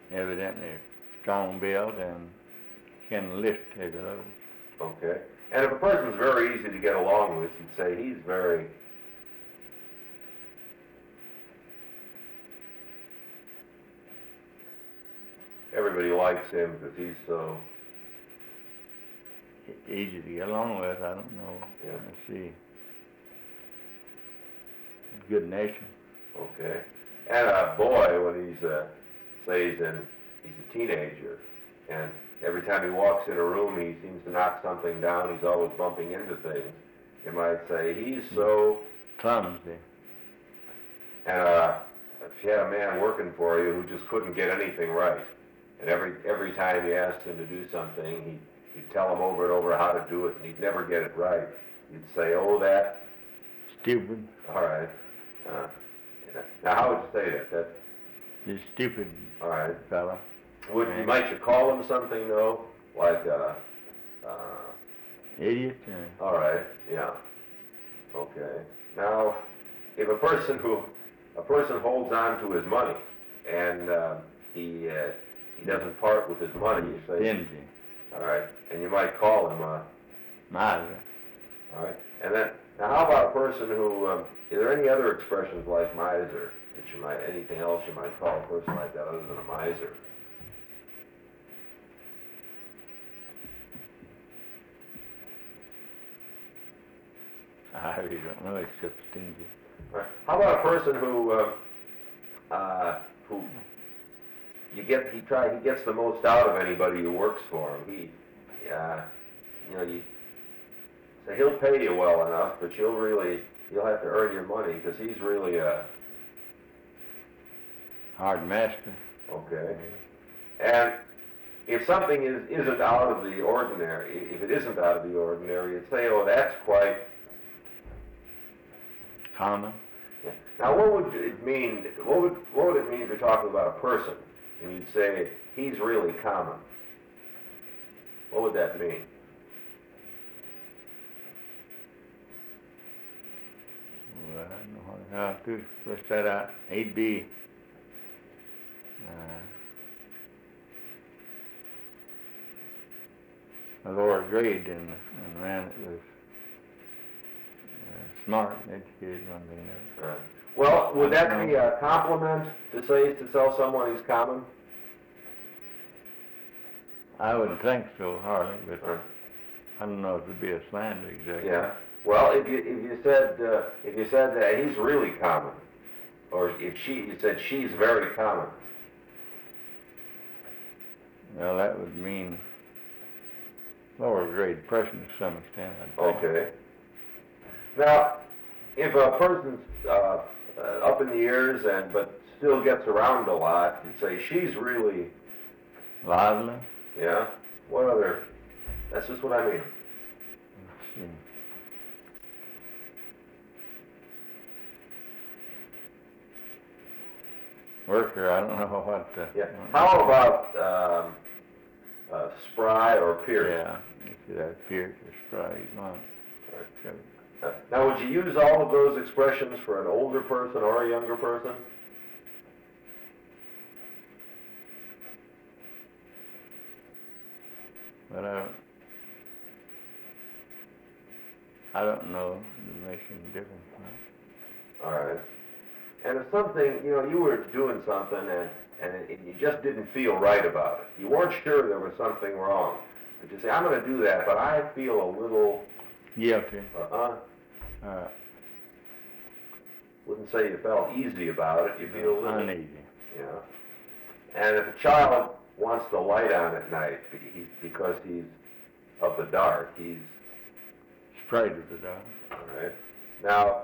evidently strong built and can lift heavy loads. Okay. And if a person's very easy to get along with, you'd say he's very... Everybody likes him because he's so... Easy to get along with, I don't know. Yeah. Let's see. Good nation. Okay. And a boy, when he's, say he's a teenager, and every time he walks in a room, he seems to knock something down, he's always bumping into things. You might say, he's so... Clumsy. And if you had a man working for you who just couldn't get anything right, and every time you asked him to do something, you'd tell him over and over how to do it, and he'd never get it right. You'd say, oh, that... Stupid. All right. Now, how would you say that? He's stupid. All right. Fella. Might you call him something, though? Like, Idiot? all right, yeah. Okay. Now, if a person holds on to his money, and he doesn't part with his money, you say... Stingy. All right. And you might call him Miser. all right. And then, now how about a person who, is there any other expressions like miser anything else you might call a person like that other than a miser? I really don't know except stingy. Right. How about a person who he gets the most out of anybody who works for him. So he'll pay you well enough, but you'll have to earn your money because he's really a... Hard master. Okay. And if something isn't out of the ordinary, if it isn't out of the ordinary, you'd say, oh, that's quite... Common. Yeah. Now, what would it mean? What would it mean if you're talking about a person, and you'd say he's really common? What would that mean? Well, I don't know how to push that out. He'd be a lower grade than a man that was smart and educated and one thing or another. Well, would that be a compliment to tell someone he's common? I wouldn't think so, hardly, but I don't know if it would be a slander exactly. Yeah. Well, if you said that he's really common, or if you said she's very common. Well, that would mean lower grade person to some extent, I think. Okay. Now, if a person's up in the years but still gets around a lot, you'd say she's really lively. Yeah. What other? That's just what I mean. Let's see. Worker, I don't know what. Yeah. How about spry or pierce? Yeah, you could have pierce or spry. Now, would you use all of those expressions for an older person or a younger person? But I don't know the making difference. All right. And if something, you were doing something and you just didn't feel right about it. You weren't sure there was something wrong. But you say, I'm going to do that, but I feel a little... Guilty. Wouldn't say you felt easy about it. You feel a little... Uneasy. Yeah. And if a child wants the light on at night because he's of the dark, he's... Afraid of the dark. All right. Now,